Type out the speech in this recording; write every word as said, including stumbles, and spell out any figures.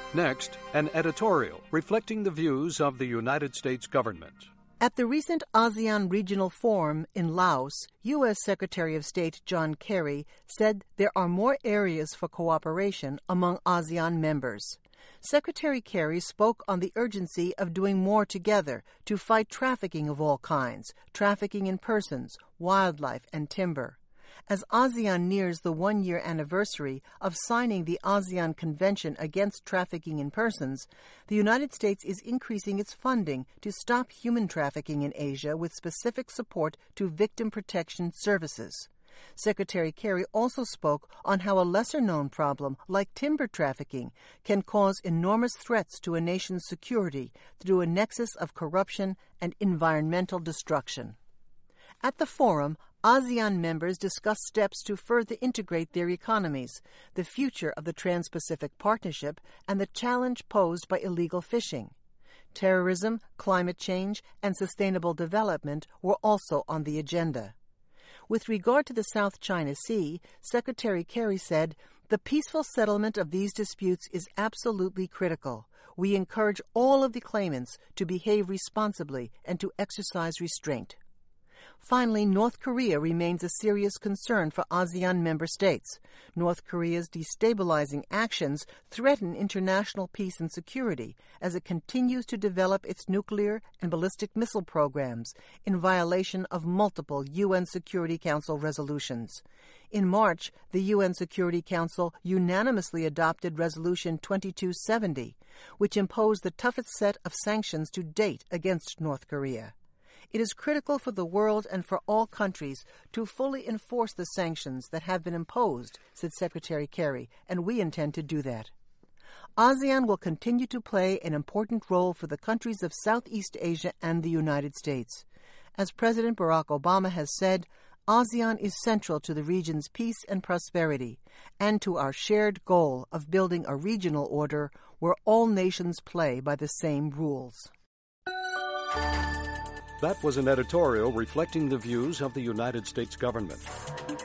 Next, an editorial reflecting the views of the United States government. At the recent ASEAN Regional Forum in Laos, U S Secretary of State John Kerry said there are more areas for cooperation among ASEAN members. Secretary Kerry spoke on the urgency of doing more together to fight trafficking of all kinds, trafficking in persons, wildlife, and timber. As ASEAN nears the one-year anniversary of signing the ASEAN Convention Against Trafficking in Persons, the United States is increasing its funding to stop human trafficking in Asia with specific support to victim protection services. Secretary Kerry also spoke on how a lesser-known problem like timber trafficking can cause enormous threats to a nation's security through a nexus of corruption and environmental destruction. At the forum, ASEAN members discussed steps to further integrate their economies, the future of the Trans-Pacific Partnership, and the challenge posed by illegal fishing. Terrorism, climate change, and sustainable development were also on the agenda. With regard to the South China Sea, Secretary Kerry said, "The peaceful settlement of these disputes is absolutely critical. We encourage all of the claimants to behave responsibly and to exercise restraint." Finally, North Korea remains a serious concern for ASEAN member states. North Korea's destabilizing actions threaten international peace and security as it continues to develop its nuclear and ballistic missile programs in violation of multiple U N Security Council resolutions. In March, the U N Security Council unanimously adopted Resolution twenty-two seventy, which imposed the toughest set of sanctions to date against North Korea. It is critical for the world and for all countries to fully enforce the sanctions that have been imposed, said Secretary Kerry, and we intend to do that. ASEAN will continue to play an important role for the countries of Southeast Asia and the United States. As President Barack Obama has said, ASEAN is central to the region's peace and prosperity, and to our shared goal of building a regional order where all nations play by the same rules. That was an editorial reflecting the views of the United States government.